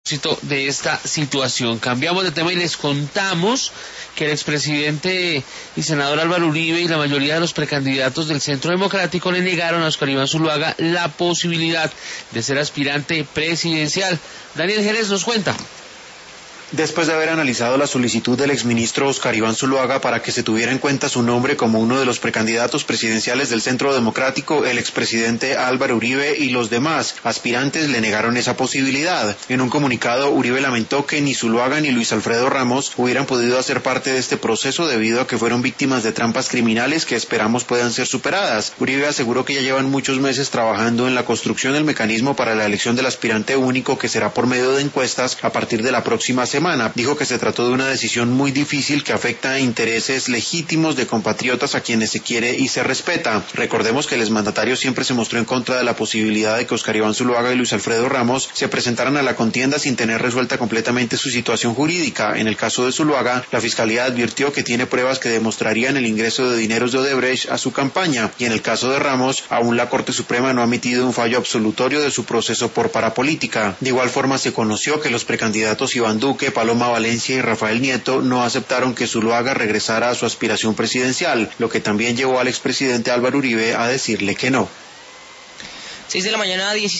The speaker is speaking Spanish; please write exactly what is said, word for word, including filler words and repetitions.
de esta situación. Cambiamos de tema y les contamos que el expresidente y senador Álvaro Uribe y la mayoría de los precandidatos del Centro Democrático le negaron a Oscar Iván Zuluaga la posibilidad de ser aspirante presidencial. Daniel Jerez nos cuenta. Después de haber analizado la solicitud del exministro Oscar Iván Zuluaga para que se tuviera en cuenta su nombre como uno de los precandidatos presidenciales del Centro Democrático, el expresidente Álvaro Uribe y los demás aspirantes le negaron esa posibilidad. En un comunicado, Uribe lamentó que ni Zuluaga ni Luis Alfredo Ramos hubieran podido hacer parte de este proceso debido a que fueron víctimas de trampas criminales que esperamos puedan ser superadas. Uribe aseguró que ya llevan muchos meses trabajando en la construcción del mecanismo para la elección del aspirante único, que será por medio de encuestas a partir de la próxima semana. Dijo que se trató de una decisión muy difícil que afecta a intereses legítimos de compatriotas a quienes se quiere y se respeta. Recordemos que el exmandatario siempre se mostró en contra de la posibilidad de que Oscar Iván Zuluaga y Luis Alfredo Ramos se presentaran a la contienda sin tener resuelta completamente su situación jurídica. En el caso de Zuluaga, la Fiscalía advirtió que tiene pruebas que demostrarían el ingreso de dineros de Odebrecht a su campaña, y en el caso de Ramos, aún la Corte Suprema no ha emitido un fallo absolutorio de su proceso por parapolítica. De igual forma, se conoció que los precandidatos Iván Duque, Paloma Valencia y Rafael Nieto no aceptaron que Zuluaga regresara a su aspiración presidencial, lo que también llevó al expresidente Álvaro Uribe a decirle que no. seis de la mañana, dieciséis